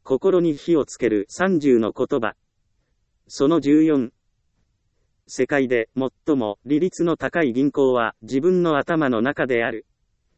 心に火をつける30の言葉。その14。世界で最も利率の高い銀行は自分の頭の中である。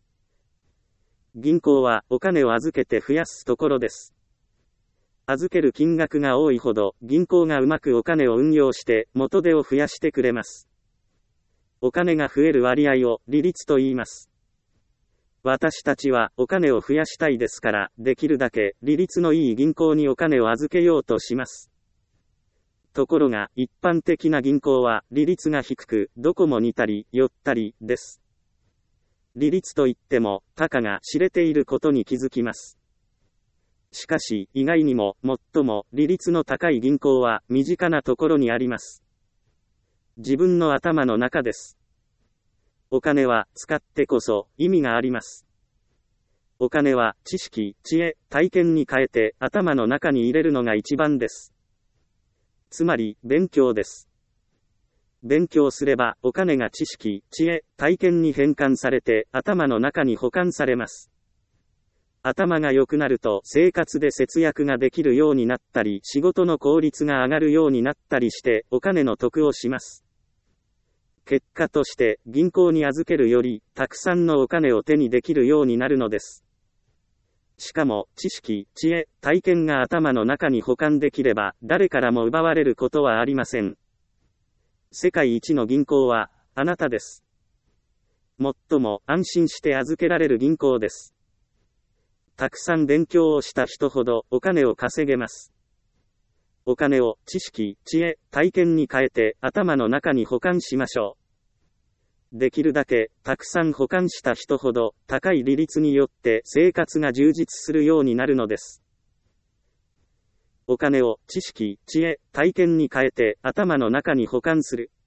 銀行はお金を預けて増やすところです。預ける金額が多いほど銀行がうまくお金を運用して元手を増やしてくれます。お金が増える割合を利率と言います。私たちはお金を増やしたいですから、できるだけ利率のいい銀行にお金を預けようとします。ところが、一般的な銀行は利率が低く、どこも似たり、寄ったりです。利率といっても、たかが知れていることに気づきます。しかし、意外にも、最も利率の高い銀行は、身近なところにあります。自分の頭の中です。お金は使ってこそ意味があります。お金は知識、知恵、体験に変えて頭の中に入れるのが一番です。つまり勉強です。勉強すればお金が知識、知恵、体験に変換されて頭の中に保管されます。頭が良くなると生活で節約ができるようになったり、仕事の効率が上がるようになったりしてお金の得をします。結果として銀行に預けるよりたくさんのお金を手にできるようになるのです。しかも知識、知恵、体験が頭の中に保管できれば誰からも奪われることはありません。世界一の銀行はあなたです。最も安心して預けられる銀行です。たくさん勉強をした人ほどお金を稼げます。お金を知識、知恵、体験に変えて頭の中に保管しましょう。できるだけたくさん保管した人ほど高い利率によって生活が充実するようになるのです。お金を知識、知恵、体験に変えて頭の中に保管する。